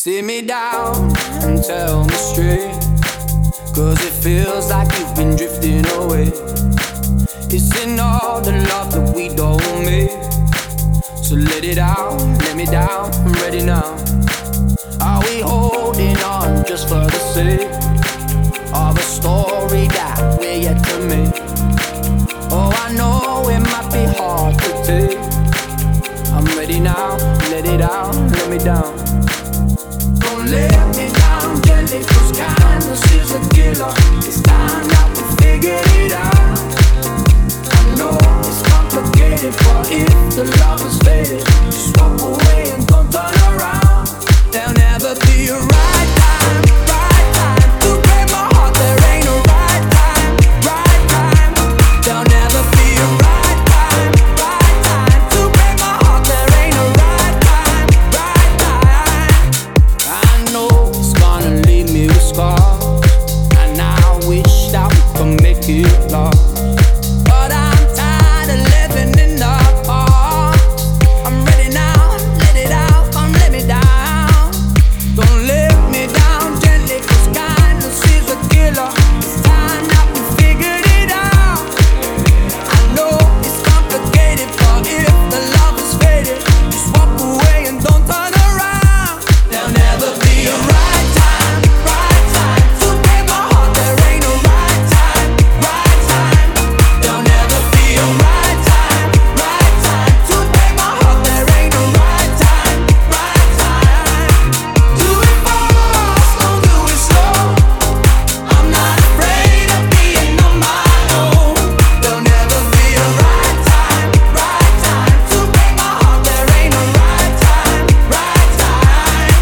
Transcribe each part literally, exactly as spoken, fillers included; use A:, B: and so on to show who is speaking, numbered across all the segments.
A: Sit me down and tell me straight, 'cause it feels like you've been drifting away. It's in all the love that we don't make. So let it out, let me down, I'm ready now. Are we holding on just for the sake of a story that we're yet to make? Oh, I know it might be hard to take. I'm ready now, let it out, let me down. Don't let me down, gently, 'cause kindness is a killer. It's time that we figured it out. I know it's complicated, but if the love is faded, just walk away and don't turn around. There'll never be a right time, right time to break my heart. There ain't a right time, right time. There'll never be a right time, right time to break my heart. There ain't a right time, right time. I know it's gonna leave me with scars, and I wish that we could make it last. But I'm tired of living in the past. I'm ready now, let it out, come let me down. Don't let me down gently, 'cause kindness is a killer. It's time that we figured it out. I know it's complicated, but if the love is faded, just walk away and don't turn around. There'll never be a right time, right time to break my heart. There ain't a right time, right time. There'll never be a right time, right time to break my heart. There ain't a right time, right time. Do it fast, don't do it slow. I'm not afraid of being on my own. There'll never be a right time, right time to break my heart. There ain't a right time, right time.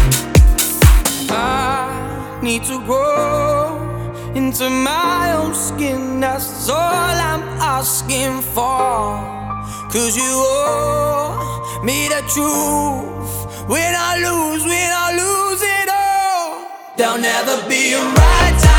A: I need to grow into my own skin, that's all I'm asking for. 'Cause you owe me the truth. When I lose, when I lose it all, there'll never be a right time.